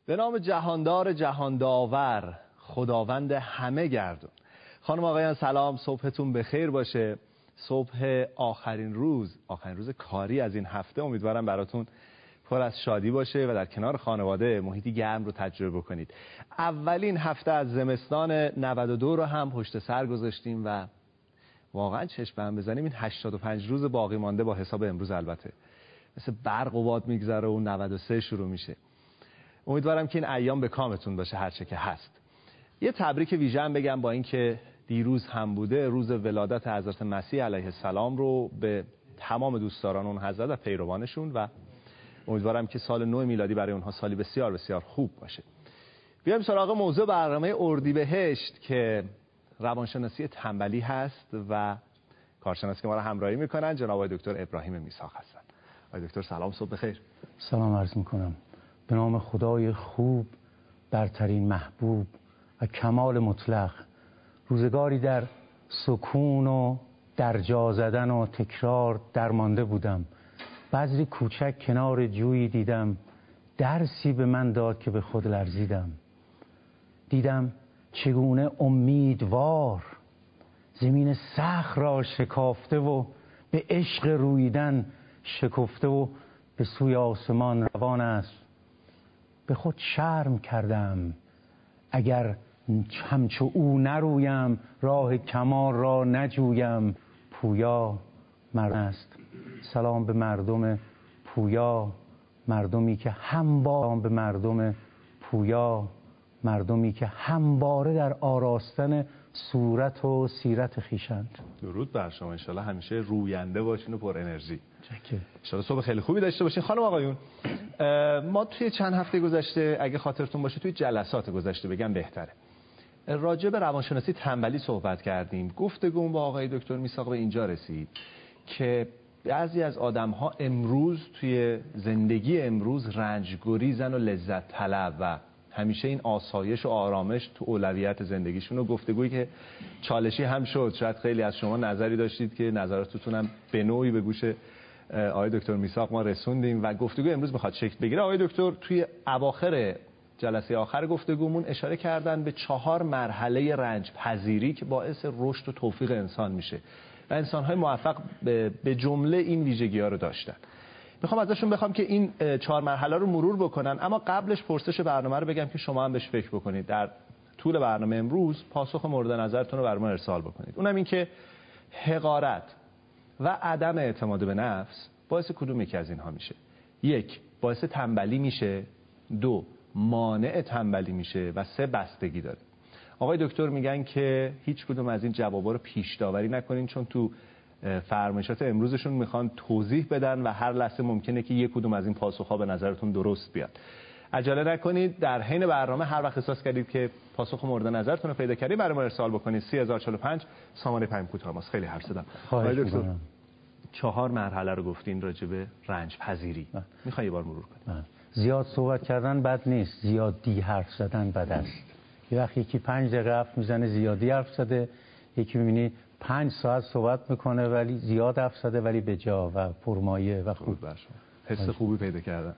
به نام جهاندار جهان داور، خداوند همه گردون. خانم آقایان سلام، صبحتون بخیر باشه. صبح آخرین روز کاری از این هفته، امیدوارم براتون پر از شادی باشه و در کنار خانواده محیطی گرم رو تجربه بکنید. اولین هفته از زمستان 92 رو هم پشت سر گذاشتیم و واقعا چشم به هم بزنیم این 85 روز باقی مانده با حساب امروز البته مثل برق و باد میگذره و 93 شروع میشه. امیدوارم که این ایام به کامتون باشه هر چه که هست. یه تبریک ویژه هم بگم، با اینکه دیروز هم بوده، روز ولادت حضرت مسیح علیه السلام رو به تمام دوستداران اون حضرت و پیروانشون، و امیدوارم که سال نو میلادی برای اونها سالی بسیار بسیار خوب باشه. بیایم سراغ موضوع برنامه اردیبهشت که روانشناسی تنبلی هست و کارشناس که ما رو همراهی میکنن جناب آقای دکتر ابراهیم میساق هستن. آقای دکتر سلام، صبح بخیر. سلام عرض میکنم. به نام خدای خوب، برترین محبوب و کمال مطلق، روزگاری در سکون و در جا زدن و تکرار درمانده بودم. بذری کوچک کنار جویی دیدم، درسی به من داد که به خود لرزیدم. دیدم چگونه امیدوار زمین صخر را شکافته و به عشق رویدن شکفته و به سوی آسمان روان است. به خود شرم کردم اگر همچو او نرویم، راه کمال را نجویم. پویا مرد است. سلام به مردم پویا، مردمی که مردمی که همواره در آراستن صورت و سیرت خویشند. درود بر شما، انشالله همیشه روینده باشین و پر انرژی. چکه. انشالله صبح خیلی خوبی داشته باشین. خانم آقایون، ما توی چند هفته گذشته، اگه خاطرتون باشه توی جلسات گذشته بگم بهتره، راجع به روانشناسی تنبلی صحبت کردیم. گفتگو با آقای دکتر میساق به اینجا رسید که بعضی از آدم‌ها امروز توی زندگی امروز رنج‌گریزن و لذت طلب و همیشه این آسایش و آرامش تو اولویت زندگیشون. و گفتگویی که چالشی هم شد، شاید خیلی از شما نظری داشتید که نظراتتون هم به نوعی به گوش آقای دکتر میساق ما رسوندیم و گفتگو امروز میخواد شکل بگیره. آقای دکتر توی اواخر جلسه آخر گفتگومون اشاره کردن به 4 مرحله رنج پذیری که باعث رشد و توفیق انسان میشه و انسان‌های موفق به جمله این ویژگی‌ها رو داشتن. میخوام ازشون بخوام که این 4 مرحله رو مرور بکنن، اما قبلش پرسش برنامه رو بگم که شما هم بهش فکر بکنید. در طول برنامه امروز پاسخ مورد نظرتون رو برام ارسال بکنید. اونم این که حقارت و عدم اعتماد به نفس باعث کدوم یکی از اینها میشه؟ 1. باعث تنبلی میشه، 2. مانع تنبلی میشه و 3. بستگی داره. آقای دکتر میگن که هیچ کدوم از این جوابا رو پیش داوری نکنین، چون تو فرمایشات امروزشون میخوان توضیح بدن و هر لحظه ممکنه که یک کدوم از این پاسخها به نظرتون درست بیاد. عجله نکنید، در حین برنامه هر وقت احساس کردید که پاسخ مورد نظرتون رو پیدا کردید برای ما ارسال بکنید. 3045 سامانه پیام کوتاه ماست. خیلی حرف زدم. آقای دکتر 4 مرحله رو گفتین راجع به رنج پذیری، میخوای یه بار مرور کنید؟ زیاد صحبت کردن بد نیست، زیادی حرف زدن بد است. یه وقت یکی 5 دقیقه حرف میزنه زیادی حرف زده، یکی میبینی 5 ساعت صحبت میکنه ولی زیاد حرف زده ولی به جا و پرمایه و خوب. حس خوبی پیدا کردن.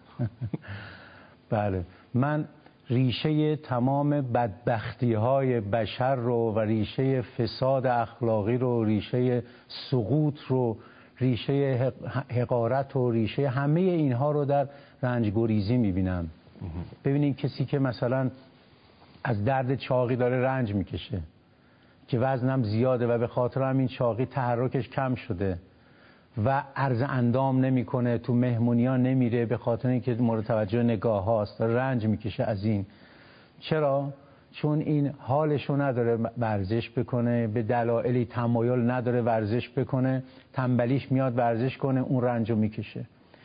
بله، من ریشه تمام بدبختی های بشر رو و ریشه فساد اخلاقی رو، ریشه سقوط رو، ریشه حقارت و ریشه همه اینها رو در رنج‌گریزی میبینم. ببینید کسی که مثلا از درد چاقی داره رنج میکشه که وزنم زیاده و به خاطر همین چاقی تحرکش کم شده و عرض اندام نمیکنه، تو مهمونی‌ها نمیره به خاطر اینکه مورد توجه نگاه هاست، رنج میکشه از این. چرا؟ چون این حالشو نداره ورزش بکنه، به دلایلی تمایل نداره ورزش بکنه، تنبلیش میاد ورزش کنه، اون رنجو میکشه.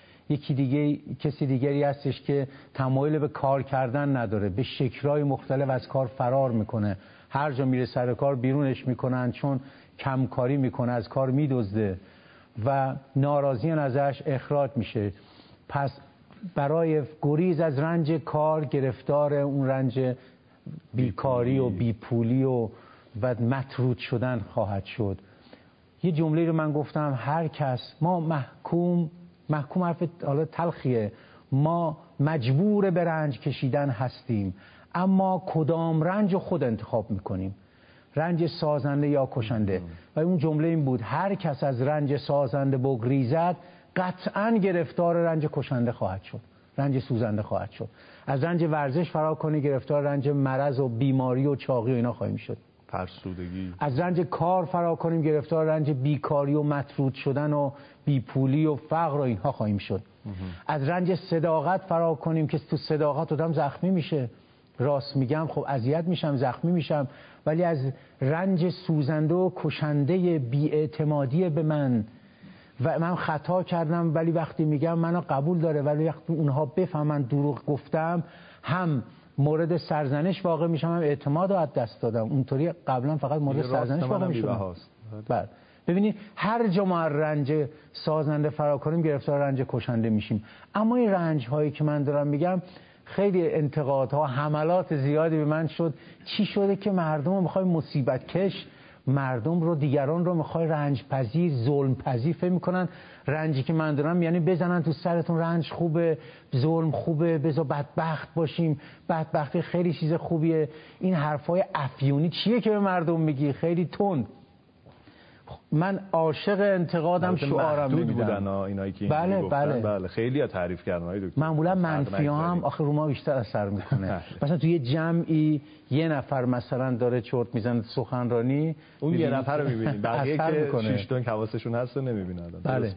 کسی دیگری هستش که تمایل به کار کردن نداره، به شکل‌های مختلف از کار فرار میکنه، هر جا میره سر کار بیرونش میکنن چون کمکاری میکنه، از کار میدزده و ناراضیان ازش اخراج میشه. پس برای گریز از رنج کار گرفتار اون رنج بیکاری و بیپولی و مطرود شدن خواهد شد. یه جمله رو من گفتم، هر کس، ما محکوم حرف حالا تلخیه، ما مجبور به رنج کشیدن هستیم، اما کدام رنج رو خود انتخاب میکنیم، رنج سازنده یا کشنده. و اون جمله این بود: هر کس از رنج سازنده بگریزد قطعاً گرفتار رنج کشنده خواهد شد، رنج سوزنده خواهد شد. از رنج ورزش فرار کنی گرفتار رنج مرض و بیماری و چاقی و اینا خواهیم شد. فرسودگی. از رنج کار فرار کنیم گرفتار رنج بیکاری و مطرود شدن و بیپولی و فقر و اینها خواهیم شد. از رنج صداقت فرار کنیم که تو صداقت آدم زخمی میشه، راست میگم خب اذیت میشم، زخمی میشم. ولی از رنج سوزنده و کشنده بی‌اعتمادی به من و من خطا کردم ولی وقتی میگم منو قبول داره، ولی وقتی اونها بفهمن دروغ گفتم هم مورد سرزنش واقع میشم، هم اعتماد رو از دست دادم. اونطوری قبلا فقط مورد سرزنش واقع میشم. بله ببینید هر جا ما رنج سازنده فرار کنیم گرفتار رنج کشنده میشیم. اما این رنج هایی که من دارم میگم خیلی انتقادها، حملات زیادی به من شد. چی شده که مردم رو میخوای مصیبت کش، مردم رو، دیگران رو میخوای رنج پذیر، ظلم پذیر فکر میکنن رنجی که من دارم یعنی بزنن تو سرتون رنج خوبه، ظلم خوبه، بذار بدبخت باشیم، بدبختی خیلی چیز خوبیه. این حرفای افیونی چیه که به مردم میگی؟ خیلی تند. من عاشق انتقادم، شعارم نمیدن اینایی که بله خیلی ها تعریف کردن های دکتر. معمولا منفی ها هم آخر رو ما بیشتر اثر میکنه. مثلا توی جمعی یه نفر مثلا داره چرت میزنه سخنرانی، اون یه نفر رو میبینیم، بقیه که 6 تا حواسشون هست رو نمیبینن. بله.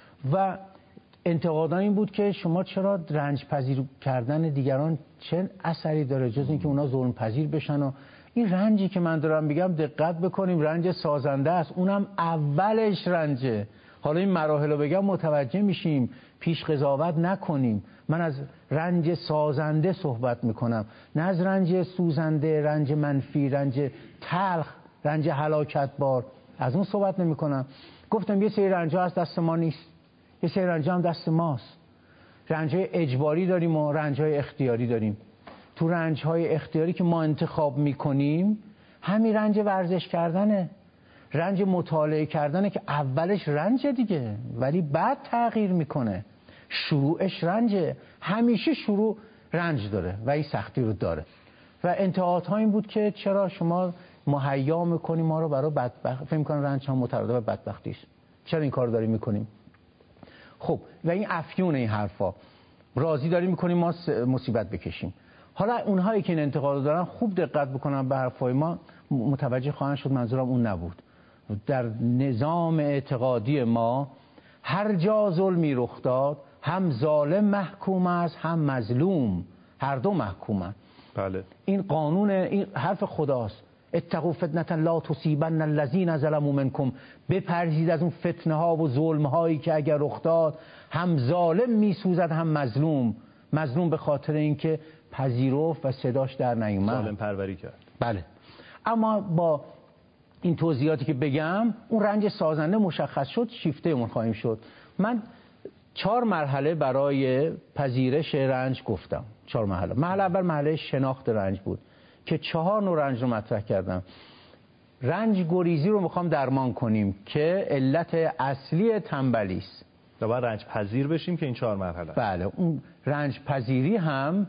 و انتقادا این بود که شما چرا رنج پذیر کردن دیگران چه اثری داره جز اینکه اونا ظلم پذیر بشن. و این رنجی که من دارم میگم دقت بکنیم رنج سازنده است، اونم اولش رنجه. حالا این مراحل رو بگم متوجه میشیم، پیش قضاوت نکنیم. من از رنج سازنده صحبت میکنم، نه از رنج سوزنده، رنج منفی، رنج تلخ، رنج هلاکت بار، از اون صحبت نمیکنم. گفتم یه سری رنج ها از دست ما نیست، یه سری رنج ها هم دست ماست. رنج های اجباری داریم و رنج های اختیاری داریم. تو رنج‌های اختیاری که ما انتخاب می‌کنیم همین رنج ورزش کردنه، رنج مطالعه کردنه که اولش رنج دیگه ولی بعد تغییر میکنه. شروعش رنجه، همیشه شروع رنج داره و این سختی رو داره. و انتقادها این بود که چرا شما مهیا می‌کنی ما رو برای بدبخت، فکر می‌کنن رنج ها مترادف به بدبختی است، چرا این کارو داریم می‌کنیم؟ خب و این افیون این حرفا راضی داریم می‌کنیم ما مصیبت بکشیم. حالا اونهایی که این انتقاد دارن خوب دقت بکنن به حرفای ما، متوجه خواهند شد منظورم اون نبود. در نظام اعتقادی ما هر جا ظلمی رخ داد هم ظالم محکوم است هم مظلوم، هر دو محکومن. بله. این قانون، این حرف خداست. اتقوا فتنة لا تصیبن الذین ظلموا منکم، بپرهیزید از اون فتنه ها و ظلم هایی که اگر رخ داد هم ظالم میسوزد هم مظلوم. مظلوم به خاطر اینکه پذیرفت و صداش در نیومد، ظالم پروری کرد. بله. اما با این توضیحاتی که بگم اون رنج سازنده مشخص شد، شیفته اون خواهیم شد. من 4 مرحله برای پذیرش رنج گفتم. 4 مرحله. مرحله اول مرحله شناخت رنج بود که 4 نوع رنج رو مطرح کردم. رنج گریزی رو میخوام درمان کنیم که علت اصلی تنبلی است. و باید رنج پذیر بشیم که این 4 مرحله. بله. اون رنج پذیری هم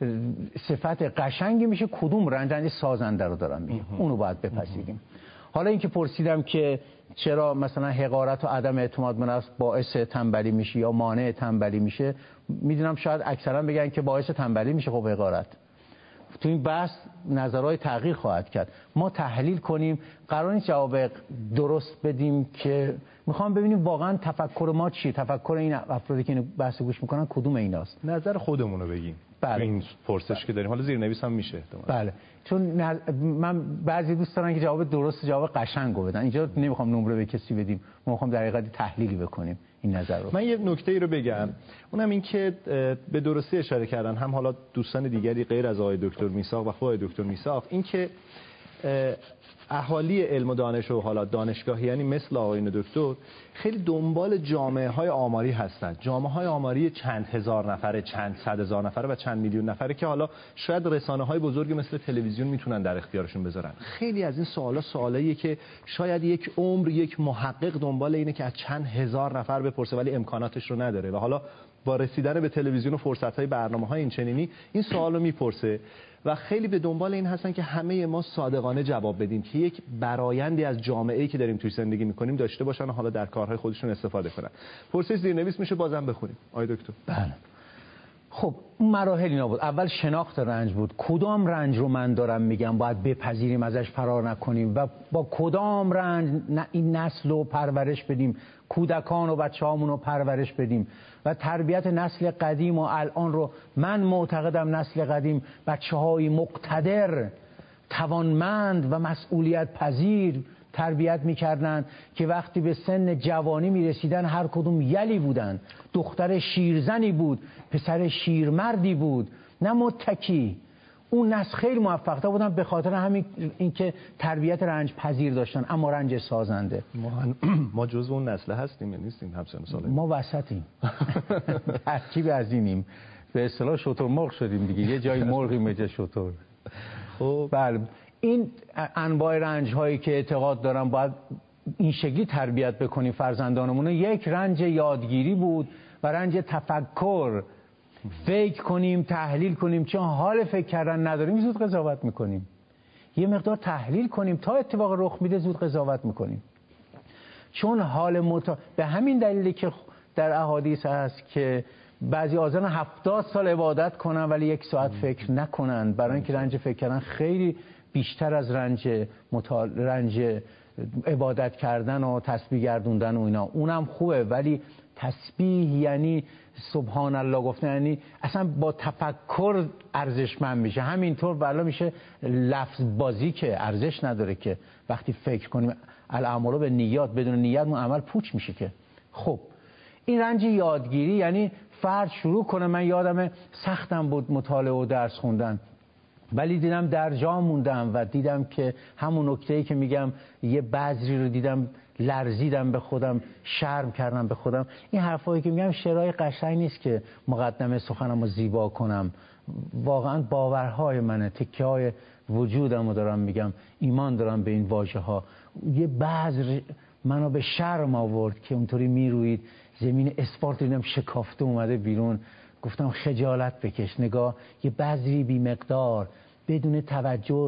صفت قشنگی میشه. کدوم رنج سازنده رو دارم میگم، اونو باید بپذیریم. حالا اینکه پرسیدم که چرا مثلا حقارت و عدم اعتماد به نفس باعث تنبلی میشه یا مانع تنبلی میشه، میدونم شاید اکثرا بگن که باعث تنبلی میشه. خب حقارت تو این بحث نظرهای تغییر خواهد کرد. ما تحلیل کنیم، قرار نیست جواب درست بدیم که میخوام ببینیم واقعا تفکر ما چیه، تفکر این افرادی که این بحث گوش میکنن کدوم ایناست. نظر خودمون رو بگیم. بله. این پرسش که داریم، حالا زیرنویس هم میشه احتمال. بله. چون من بعضی دوست دارن که جواب درست، جواب قشنگو بدن. اینجا نمیخوام نمره به کسی بدیم، ما میخوام در حقیقت تحلیلی بکنیم این نظر رو. من یه نکته‌ای رو بگم، اونم این که به درستی اشاره کردن هم حالا دوستان دیگری غیر از آقای دکتر میثاق و خود آقای دکتر میثاق، این که اهالی علم و دانش و حالا دانشگاهی یعنی مثل آقایون دکتر خیلی دنبال جامعه های آماری هستند. جامعه های آماری چند هزار نفره، چند صد هزار نفره و چند میلیون نفره که حالا شاید رسانه های بزرگ مثل تلویزیون میتونن در اختیارشون بذارن. خیلی از این سوالاییه که شاید یک عمر یک محقق دنبال اینه که از چند هزار نفر بپرسه ولی امکاناتش رو نداره و حالا با رسیدن به تلویزیون و فرصت‌های برنامه‌های این چنینی این سوالو میپرسه و خیلی به دنبال این هستن که همه ما صادقانه جواب بدیم که یک برآیندی از جامعه‌ای که داریم توی زندگی می‌کنیم داشته باشن و حالا در کارهای خودشون استفاده کنن. پرسش زیرنویس میشه بازم بخونیم آقای دکتر. بله. خب اون مراحل اینا بود. اول شناخت رنج بود. کدام رنج رو من دارم میگم باید بپذیریم، ازش فرار نکنیم و با کدام رنج این نسل رو پرورش بدیم، کودکان و بچه‌هامون رو پرورش بدیم و تربیت نسل قدیم و الان رو من معتقدم نسل قدیم بچه‌های مقتدر، توانمند و مسئولیت پذیر تربیت میکردن که وقتی به سن جوانی میرسیدن هر کدوم یلی بودن. دختر شیرزنی بود، پسر شیرمردی بود، نه متکی. اون نسل خیلی موفق‌تر بودن به خاطر همین اینکه تربیت رنج پذیر داشتن اما رنج سازنده. ما جزو اون نسل هستیم یا نیستیم؟ همسن سال ما وسطیم. ترکیب از اینیم، به اصطلاح شتر مرغ شدیم دیگه، یه جای مرغیم یه جای شتر. خب بله، این انواع رنج هایی که اعتقاد دارم باید این شکلی تربیت بکنیم فرزندانمون. یک رنج یادگیری بود و رنج تفکر، فکر کنیم، تحلیل کنیم، چون حال فکر کردن نداریم زود قضاوت میکنیم. یه مقدار تحلیل کنیم تا اتفاق رخ میده زود قضاوت میکنیم. چون حال به همین دلیلی که در احادیث هست که بعضی آزان 70 سال عبادت کنن ولی 1 ساعت فکر نکنن، برای اینکه رنج فکر کردن خیلی بیشتر از رنج عبادت کردن و تسبیح گردوندن و اینا. اونم خوبه ولی تسبیح یعنی سبحان الله گفتن، یعنی اصلا با تفکر ارزشمند میشه. همینطور والا میشه لفظ بازی که ارزش نداره که وقتی فکر کنیم الاعمال به نیات، بدون نیت اون عمل پوچ میشه که. خب این رنج یادگیری یعنی فرد شروع کنه. من یادمه سختم بود مطالعه و درس خوندن ولی دیدم در جا موندم و دیدم که همون نکته‌ای که میگم یه بذری رو دیدم لرزیدم به خودم، شرم کردم به خودم. این حرفایی که میگم شعرهای قشنگ نیست که مقدمه سخنم رو زیبا کنم، واقعا باورهای منه، تکه‌های وجودم رو دارم میگم، ایمان دارم به این واژه ها. یه بذر منو به شرم آورد که اونطوری میروید، زمین اسفالت دیدم شکافته اومده بیرون. گفتم خجالت بکش، نگاه یه بذری بی مقدار بدون توجه،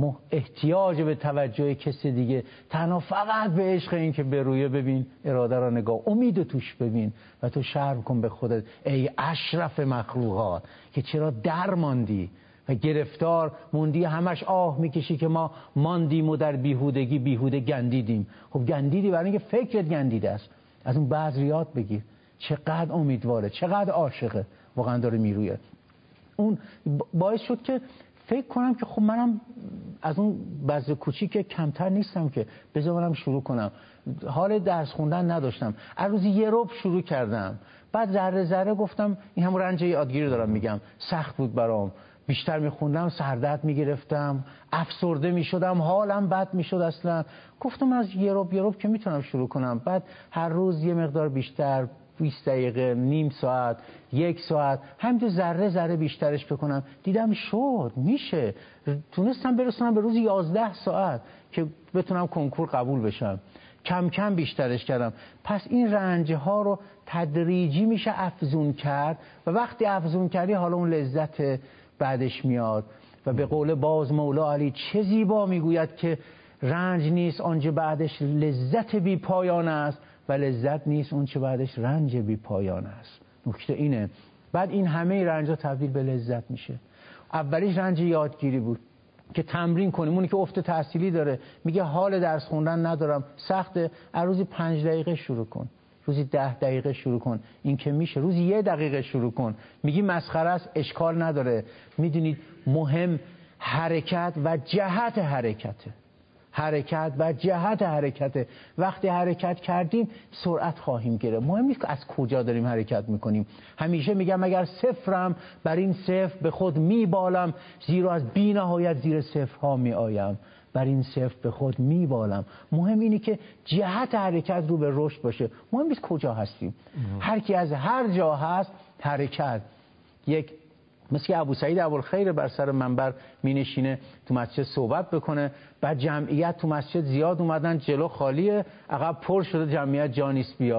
احتیاج به توجه کسی دیگه، تنها فقط به عشق این که به رویه ببین، اراده را نگاه، امید توش ببین و تو شرم کن به خودت ای اشرف مخلوقات که چرا در ماندی و گرفتار موندی، همش آه میکشی که ما ماندیم و در بیهودگی بیهوده گندیدیم. خب گندیدی برای اینکه فکرت گندیده است. از اون بذر یاد بگیر، چقدر امیدواره، چقدر عاشقه، واقعا داره میرویه. اون باعث شد که فکر کنم که خب منم از اون بذر کوچیک کمتر نیستم که بذار منم شروع کنم. حال درس خوندن نداشتم، از روزی 1 ربع شروع کردم، بعد ذره ذره گفتم این همون رنج یادگیری دارم میگم، سخت بود برام، بیشتر میخوندم سردرد میگرفتم، افسرده میشدم، حالم بد میشد. اصلا گفتم از 1 ربع که میتونم شروع کنم. بعد هر روز یه مقدار بیشتر، 20 دقیقه، نیم ساعت، 1 ساعت، همینطور ذره ذره بیشترش بکنم. دیدم شد، میشه، تونستم برسونم به روز 11 ساعت که بتونم کنکور قبول بشم. کم کم بیشترش کردم. پس این رنج ها رو تدریجی میشه افزون کرد و وقتی افزون کردی حالا اون لذت بعدش میاد. و به قول باز مولا علی چه زیبا میگوید که رنج نیست آنچه بعدش لذت بی پایان است و لذت نیست اون چه بعدش رنج بی پایان است. نکته اینه. بعد این همه رنج ها تبدیل به لذت میشه. اولیش رنج یادگیری بود که تمرین کنیم. اونی که افت تحصیلی داره میگه حال درس خوندن ندارم، سخته، از روزی 5 دقیقه شروع کن، روزی 10 دقیقه شروع کن. این که میشه روزی 1 دقیقه شروع کن. میگی مسخره است، اشکال نداره. میدونید مهم حرکت و جهت حرکته. حرکت و جهت حرکته. وقتی حرکت کردیم سرعت خواهیم گرفت. مهم نیست که از کجا داریم حرکت میکنیم. همیشه میگم اگر صفرم بر این صفر به خود میبالم، زیرا از بی نهایت زیر صفرها میآیم. بر این صفر به خود میبالم. مهم اینه که جهت حرکت رو به رشد باشه. مهم نیست کجا هستیم. هر کی از هر جا هست حرکت. یک مثل ابو سعید ابوالخیر بر سر منبر می نشینه تو مسجد صحبت بکنه، بعد جمعیت تو مسجد زیاد اومدن، جلو خالیه، عقب پر شده، جمعیت جا نیست بیاد.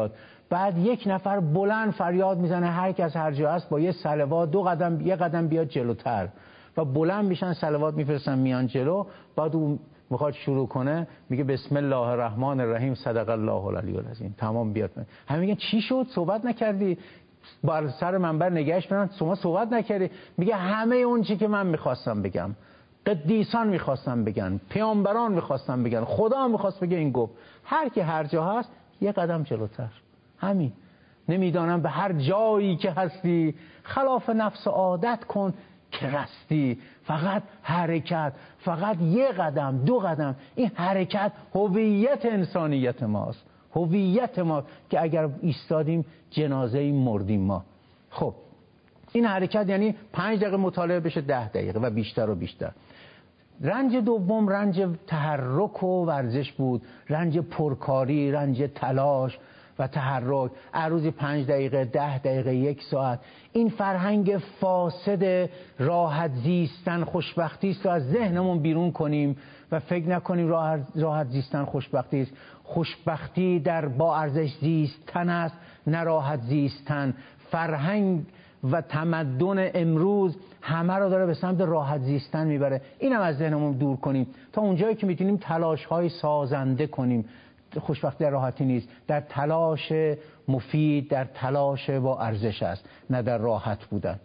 بعد یک نفر بلند فریاد میزنه، هر کس هر جا هست با یه صلوات یه قدم بیاد جلوتر و بلند میشن صلوات میفرستن میان جلو. بعد اون میخواد شروع کنه میگه بسم الله الرحمن الرحیم صدق الله العلی العظیم. تمام بیاد. همه میگن چی شد؟ صحبت نکردی؟ بر سر منبر نگهش برن، شما صحبت نکردی. میگه همه اون چی که من میخواستم بگم، قدیسان میخواستم بگن، پیامبران میخواستم بگن، خدا میخواست بگه این گفت. هر کی هر جا هست یه قدم جلوتر. همین. نمیدانم به هر جایی که هستی خلاف نفس عادت کن که رستی. فقط حرکت، فقط یه قدم، دو قدم. این حرکت هویت انسانیت ماست، هویت ما که اگر ایستادیم جنازه مردیم ما. خب این حرکت یعنی 5 دقیقه مطالعه بشه 10 دقیقه و بیشتر و بیشتر. رنج دوم رنج تحرک و ورزش بود، رنج پرکاری، رنج تلاش و تحرک. هر روزی 5 دقیقه، 10 دقیقه، 1 ساعت. این فرهنگ فاسد راحت زیستن خوشبختی است و از ذهنمون بیرون کنیم و فکر نکنیم راحت زیستن خوشبختی است. خوشبختی در با ارزش زیستن است، نه راحت زیستن. فرهنگ و تمدن امروز همه رو داره به سمت راحت زیستن میبره. اینم از ذهنمون دور کنیم تا اونجایی که میتونیم تلاش‌های سازنده کنیم. خوشبختی در راحتی نیست، در تلاش مفید، در تلاش با ارزش است، نه در راحت بودن.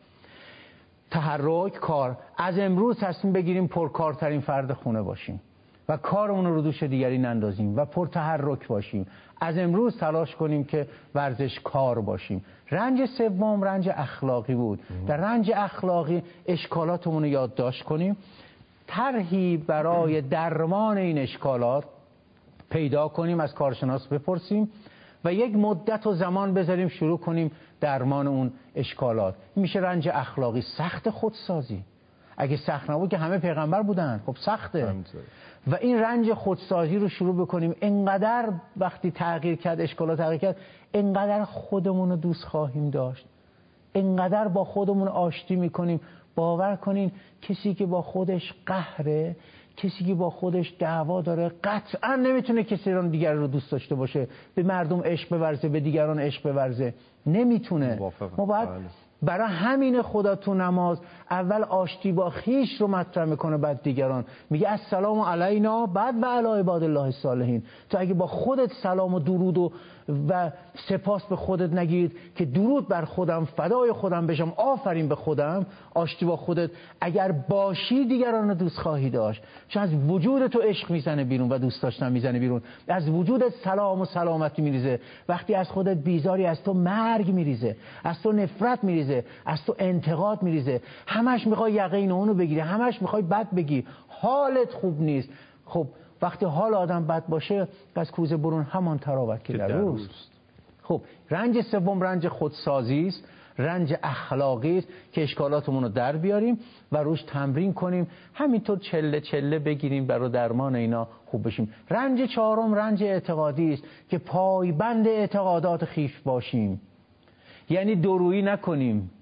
تحرک، کار. از امروز تصمیم بگیریم پرکارترین فرد خونه باشیم و کارمون رو دوش دیگری نندازیم و پرتحرک باشیم. از امروز تلاش کنیم که ورزش کار باشیم. رنج سوم رنج اخلاقی بود. در رنج اخلاقی اشکالاتمون رو یادداشت کنیم، طرحی برای درمان این اشکالات پیدا کنیم، از کارشناس بپرسیم و یک مدت و زمان بذاریم شروع کنیم درمان اون اشکالات. میشه رنج اخلاقی. سخت خودسازی. اگه سخت نبود که همه پیغمبر بودن، خب سخته. و این رنج خودسازی رو شروع بکنیم. انقدر وقتی تغییر کرد، اشکالات تغییر کرد، انقدر خودمون رو دوست خواهیم داشت، انقدر با خودمون آشتی میکنیم. باور کنین کسی که با خودش قهره، کسی که با خودش دعوا داره، قطعا نمیتونه کسی دیگر رو دوست داشته باشه، به مردم عشق بورزه، به دیگران عشق بورزه. نمیتونه. ما باید برای همین خدا تو نماز اول آشتی با خیش رو مطرح میکنه، بعد دیگران. میگه السلام علینا بعد و علی عباد الله الصالحین. تو اگه با خودت سلام و درود و سپاس به خودت نگید که درود بر خودم، فدای خودم بشم، آفرین به خودم، آشتی با خودت اگر باشی دیگران رو دوست خواهی داشت. چون از وجود تو عشق میزنه بیرون و دوست داشتن میزنه بیرون. از وجودت سلام و سلامتی میریزه. وقتی از خودت بیزاری، از تو مرگ میریزه، از تو نفرت میریزه، از تو انتقاد میریزه. همش میخوای یقین اونو بگیری، همش میخوای بد بگی، حالت خوب نیست. خب وقتی حال آدم بد باشه از کوزه برون همان تراوت که در روست. خب رنج سوم رنج خودسازی است، رنج اخلاقی است که اشکالاتمون رو در بیاریم و روش تمرین کنیم، همینطور چله چله بگیریم برای درمان اینا خوب بشیم. رنج چهارم رنج اعتقادی است که پایبند اعتقادات خیش باشیم، یعنی دورویی نکنیم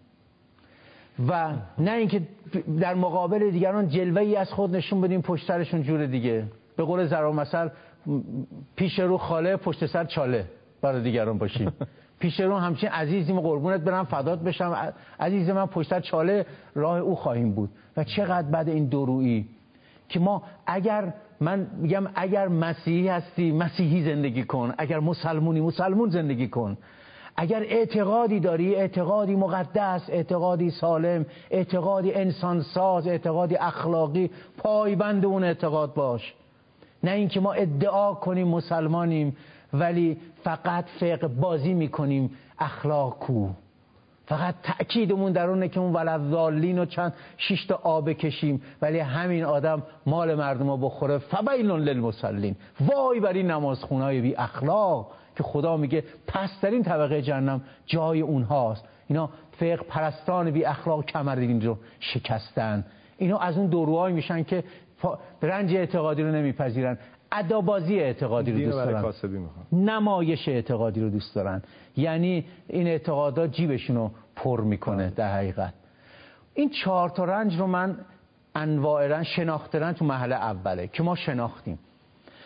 و نه اینکه در مقابل دیگران جلوه‌ای از خود نشون بدیم پشت سرشون جور دیگه. به قول ضرب مثل پیش رو خاله پشت سر چاله برای دیگران باشیم. پیش رو همچین عزیزیم، قربونت برم، فدات بشم، عزیز من، پشت سر چاله راه او خواهیم بود. و چقدر بعد این دورویی که ما من میگم اگر مسیحی هستی مسیحی زندگی کن، اگر مسلمونی مسلمون زندگی کن، اگر اعتقادی داری اعتقادی مقدس، اعتقادی سالم، اعتقادی انسانساز، اعتقادی اخلاقی، پایبند اون اعتقاد باش. نه اینکه ما ادعا کنیم مسلمانیم ولی فقط فقه بازی میکنیم، اخلاق کو. فقط تأکیدمون در اونه که اون ولضالین و 6 تا آب کشیم ولی همین آدم مال مردم رو بخوره. فویل للمصلین، وای بر این نمازخونای بی اخلاق که خدا میگه پسترین طبقه جهنم جای اونهاست. اینا فقه پرستان بی اخلاق کمرین رو شکستن. اینا از اون دوروهای میشن که رنج اعتقادی رو نمیپذیرن، ادابازی اعتقادی رو دوست دارن، نمایش اعتقادی رو دوست دارن. یعنی این اعتقادات جیبشون رو پر میکنه. در حقیقت این 4 تا رنج رو من انواع رنج شناختن تو مرحله اوله که ما شناختیم.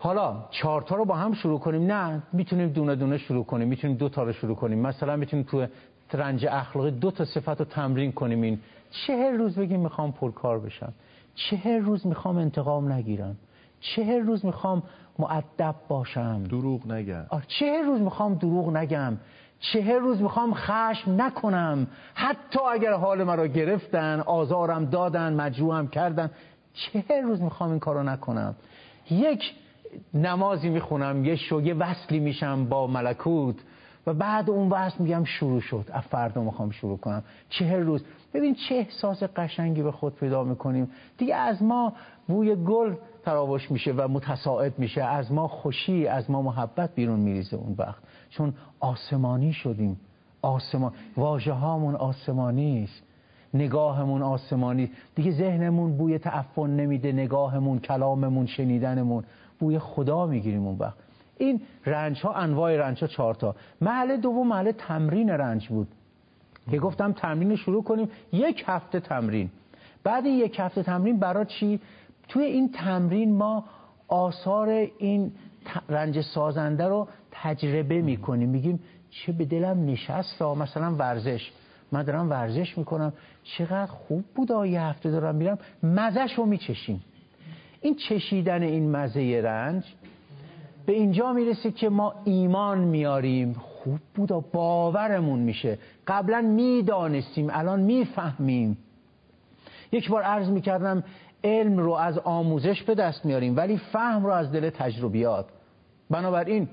حالا 4 تا رو با هم شروع کنیم؟ نه، میتونیم دونه دونه شروع کنیم، میتونیم 2 تا رو شروع کنیم. مثلا میتونیم تو رنج اخلاقی 2 تا صفت رو تمرین کنیم. این 40 روز بگیم میخوام پرکار بشم، 40 روز میخوام انتقام نگیرم، 40 روز میخوام مؤدب باشم، دروغ نگم، 40 روز میخوام دروغ نگم، 40 روز میخوام خشم نکنم، حتی اگر حال مرا گرفتن، آزارم دادن، مجروحم کردن، 40 روز میخوام این کارو نکنم. یک نمازی میخونم، یه وصلی میشم با ملکوت و بعد اون وصل میگم شروع شد، از فردا میخوام شروع کنم. 40 روز. ببین چه احساس قشنگی به خود پیدا میکنیم. دیگه از ما بوی گل تراوش میشه و متصاعد میشه، از ما خوشی، از ما محبت بیرون میریزه اون وقت، چون آسمانی شدیم. واژه هامون آسمانی است، نگاهمون آسمانی، دیگه ذهنمون بوی تعفن نمیده، نگاهمون، کلاممون، شنیدنمون بوی خدا میگیریم اون وقت. این رنج ها، انواع رنج ها 4 تا. مرحله دوم مرحله تمرین رنج بود که گفتم تمرین شروع کنیم. 1 هفته تمرین. بعد این 1 هفته تمرین برای چی؟ توی این تمرین ما آثار این رنج سازنده رو تجربه میکنیم، میگیم چه به دلم نشست. مثلا ورزش، من دارم ورزش میکنم، چقدر خوب بود، 1 هفته دارم میرم، مزهش رو میچشیم. این چشیدن این مزه رنج به اینجا میرسه که ما ایمان میاریم، خوب بود، باورمون میشه. قبلا میدانستیم، الان میفهمیم. یک بار عرض میکردم علم رو از آموزش به دست میاریم، ولی فهم رو از دل تجربیات. بنابراین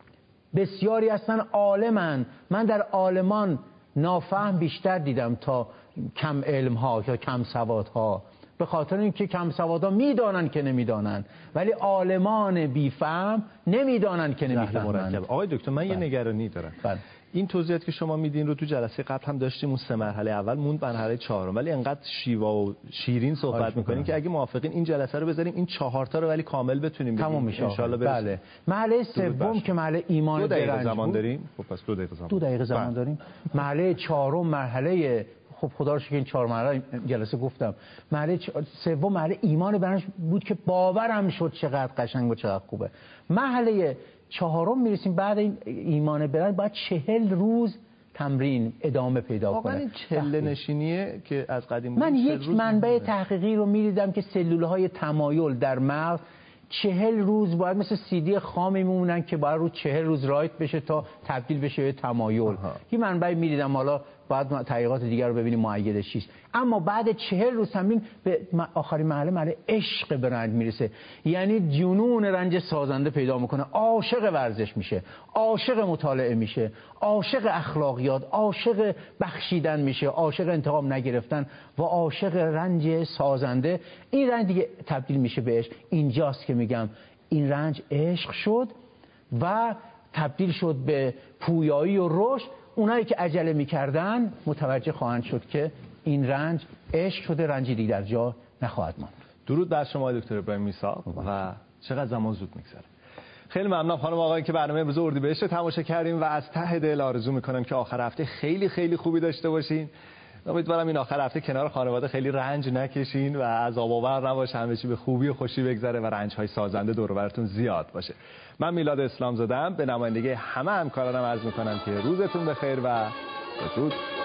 بسیاری هستن عالمن، من در عالمان نافهم بیشتر دیدم تا کم علم ها یا کم سواد ها، به خاطر اینکه کم سواد ها میدانن که نمیدانن، ولی عالمان بیفهم نمیدانن که نمیفهمن. آقای دکتر من یه نگرانی دارم. این توضیحات که شما میدین رو تو جلسه قبل هم داشتیم، اون 3 مرحله اول موند مرحله 4، ولی انقدر شیوا و شیرین صحبت میکنیم که اگه موافقین این جلسه رو بذاریم این 4 تا رو ولی کامل بتونیم بگیم تمام میشه ان شاء الله. بله. مرحله سوم که مرحله ایمان به رنج زمان داریم. خب پس 2 دقیقه زمان 2 دقیقه زمان داریم. مرحله 4م مرحله، خب خدا رو شکر این 4 مرحله جلسه گفتم. مرحله سوم مرحله ایمان به رنج بود که باورم شد چقدر قشنگ و چقدر خوبه. مرحله 4م میرسیم. بعد این ایمان به رنج باید 40 روز تمرین ادامه پیدا کنه. این چله نشینیه که از قدیم من یک منبع تحقیقی رو می‌دیدم که سلول‌های تمایل در مغز 40 روز باید مثل CD خام میمونن که باید رو 40 روز رایت بشه تا تبدیل بشه به تمایل. این منبع می‌دیدم، حالا بعد تحقیقات دیگر رو ببینیم مؤیدش چیست. اما بعد 40 روز تمرین به آخرین مرحله عشق به رنج میرسه، یعنی جنون رنج سازنده پیدا میکنه، عاشق ورزش میشه، عاشق مطالعه میشه، عاشق اخلاقیات، عاشق بخشیدن میشه، عاشق انتقام نگرفتن و عاشق رنج سازنده. این رنج دیگه تبدیل میشه به عشق. اینجاست که میگم این رنج عشق شد و تبدیل شد به پویایی و رشد. اونایی که عجله میکردن متوجه خواهند شد که این رنج عشق شده، رنجی دیگه در جا نخواهد ماند. درود بر شما دکتر ابراهیم میساق و چقدر زمان زود میگذره. خیلی ممنونم خانم آقایان که برنامه امروز اردیبهشت رو تماشا کردیم و از ته دل آرزو میکنم که آخر هفته خیلی خیلی خوبی داشته باشین. امیدوارم این آخر هفته کنار خانواده خیلی رنج نکشین و عذاب آور نباشه، همه چی به خوبی و خوشی بگذره و رنج‌های سازنده دور و براتون زیاد باشه. من میلاد اسلام زاده‌ام، به نمایندگی همه همکارانم عرض میکنم که روزتون بخیر و بدرود.